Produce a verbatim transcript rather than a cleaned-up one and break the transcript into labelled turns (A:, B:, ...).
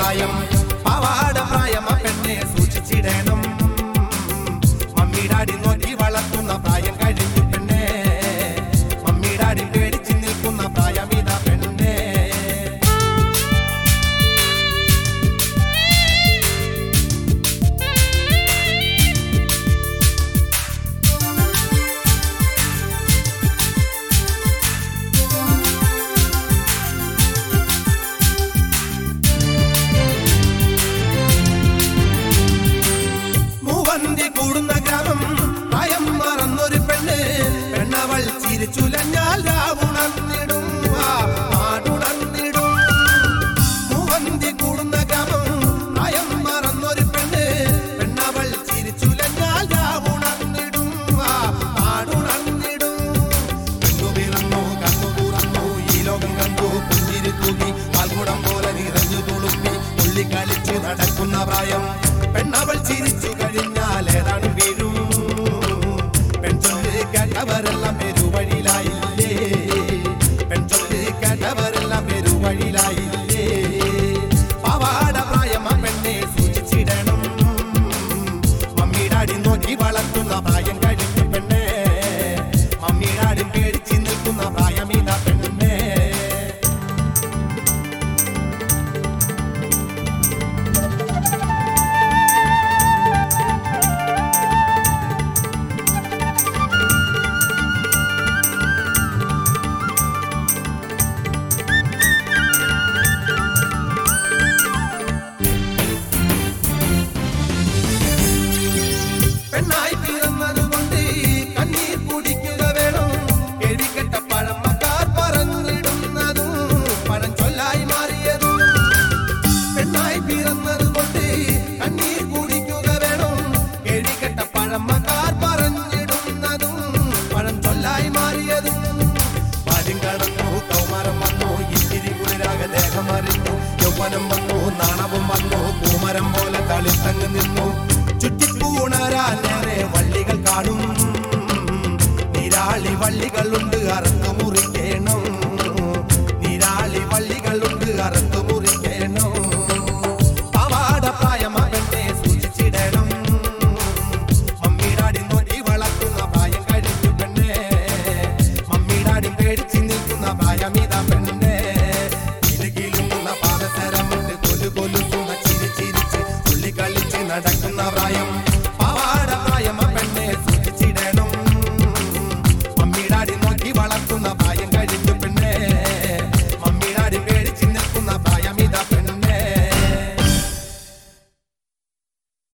A: പ്രായം പാവാട പ്രായം പെണ്ണെ സൂക്ഷിച്ചിടണം മമ്മി ഡാഡി നോക്കി വളർത്തുന്ന പ്രായം കഴിഞ്ഞു പെണ്ണെ മമ്മി ഡാഡി പേടിച്ച് നിൽക്കുന്ന പ്രായം ഇതാ പെണ്ണെ കൂടുന്ന ഗ്രാമം പ്രായം മറന്നൊരു പെണ്ണ് പെണ്ണവൾ ചിരിച്ചുലഞ്ഞാൽ രാവുണർന്നിടും നാടുണർന്നിടും മൂവന്തി കൂടുന്ന ഗ്രാമം പ്രായം മറന്നൊരു പെണ്ണ് പെണ്ണവൾ ചിരിച്ചുലഞ്ഞാൽ രാവുണർന്നിടും നാടുണർന്നിടും കണ്ണു പിറന്നു കണ്ണു തുറന്നു ഈ ലോകം കണ്ടു പുഞ്ചിരി തൂകി പാൽക്കുടം പോലെ നിറഞ്ഞു തുളുപ്പി തുള്ളിക്കളിച്ചു നടക്കുന്ന പ്രായം പെണ്ണവൾ ചിരിച്ചു കഴിഞ്ഞാൽ ഏതാണ് വീഴും പെൺചൊല്ല് കേട്ടവരെല്ലാം പെരുവഴിയിലായില്ലേ പെൺചൊല്ല് കേട്ടവരെല്ലാം പെരുവഴിയിലായില്ലേ പാവാട പ്രായം പെണ്ണെ സൂക്ഷിച്ചിടണം മമ്മി ഡാഡി നോക്കി വളർത്തുന്ന പ്രായം കഴിഞ്ഞു പെണ്ണെ മമ്മി ഡാഡി പേടിച്ച് നിൽക്കുന്ന പ്രായം ഇതാ പെണ്ണെ പെണ്ണായി പിറന്നതുകൊണ്ട് കണ്ണീർ കുടിക്കുക വേണം എഴുതിക്കെട്ട പഴമക്കാർ പറഞ്ഞിടുന്നതും പഴം ചൊല്ലായി മാറിയതും പെണ്ണായി പിറന്നതുകൊണ്ട് കണ്ണീർ കുടിക്കുക വേണം എഴുതിക്കെട്ട പഴമക്കാർ പറഞ്ഞിടുന്നതും പഴം ചൊല്ലായി മാറിയതും പാലും കടന്നു കൗമാരം വന്നു ഇത്തിരി കുളിരാക ദേഹം അറിഞ്ഞു യൗവനം വന്നു നാണവും വന്നു പൂമരം പോലെ കളിത്തങ്ങ് നിന്നു ചുറ്റിപ്പൂണരാനേറെ വള്ളികൾ കാണും നിരാളി വള്ളികളുണ്ട് അറുത്തു മുറിക്കണം നിരാളി വള്ളികളുണ്ട് അറുത്തു മുറിക്കണം പാവാട പ്രായം പെണ്ണെ സൂക്ഷിച്ചിടണം മമ്മി ഡാഡി നോക്കി വളർത്തുന്ന പ്രായം കഴിഞ്ഞു പെണ്ണെ മമ്മി ഡാഡി പേടിച്ച് നിൽക്കുന്ന പ്രായം ഇതാ പെണ്ണെ കിലുകിലുന്ന പാദസരമുണ്ട് കൊലു കൊലുക്കുന്ന ചിരി ചിരിച്ച് തുള്ളിക്കളിച്ച് നടക്കുന്ന പ്രായം പാവാട പ്രായം പെണ്ണെ സൂക്ഷിച്ചിടണം മമ്മി ഡാഡി നോക്കി വളർത്തുന്ന